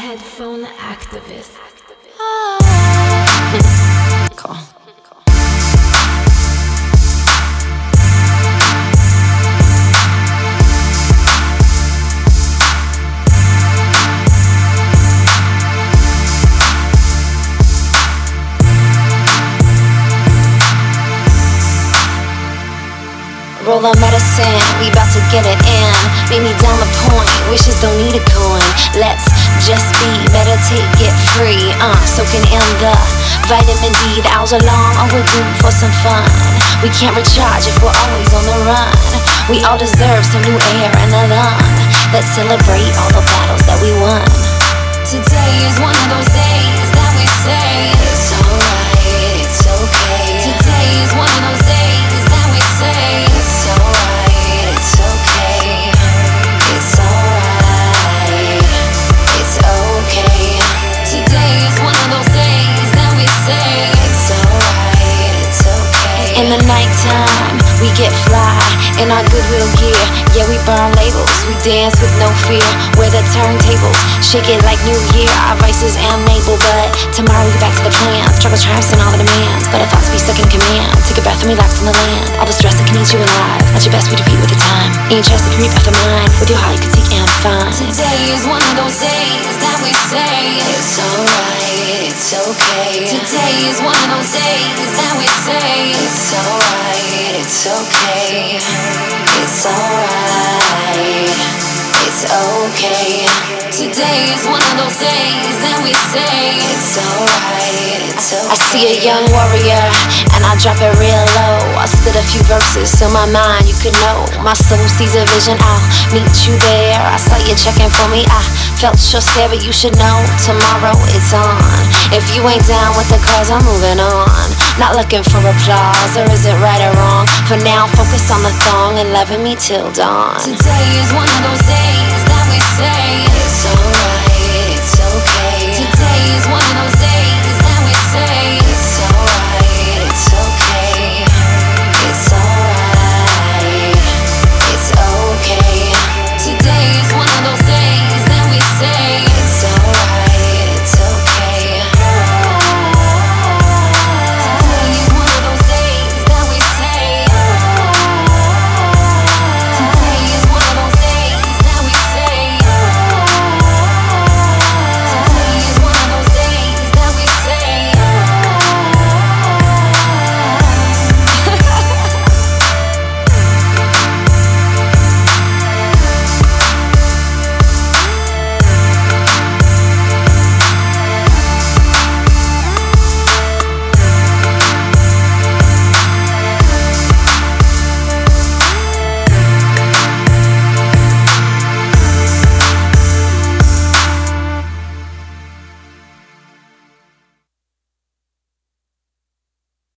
Headphone activist. Cool. Roll the medicine, we bout to get it in. Meet me down the point, wishes don't need a coin. Let's just be, meditate, get free. Soaking in the vitamin D. The hours are long, overdue for some fun. We can't recharge if we're always on the run. We all deserve some new air and a lung. Let's celebrate all the battles that we won. Today is one of those days that we say it's alright, it's okay. Today is one of those days that we say it's alright, it's okay. It's alright, it's okay. Today is one of those days that we say it's alright, it's okay. In the nighttime, we get fly in our Goodwill gear. Yeah, we burn labels, we dance with no fear. We're the turntables, shake it like New Year. Our vices enable, but tomorrow we get back to the plans. Struggle, triumphs, and all the demands. Let our thoughts be stuck in command. Take a breath and relax on the land. All the stress that can eat you alive. At your best, we defeat with the time. In your chest, it can reap after mine. With your heart, you can seek and find. Today is one of those days that we say it's alright, it's okay. Today is one of those days that we say it's alright, it's okay. It's alright, it's okay. Today is one of those days that we say it's alright, it's okay. I see a young warrior and I drop it real low. I spit a few verses so my mind you could know. My soul sees a vision, I'll meet you there. I saw you checking for me, I felt your stare, but you should know tomorrow it's on. If you ain't down with the cause, I'm moving on. Not looking for applause, or is it right or wrong? For now, focus on the thong and loving me till dawn. Today is one of those days that we say it's alright.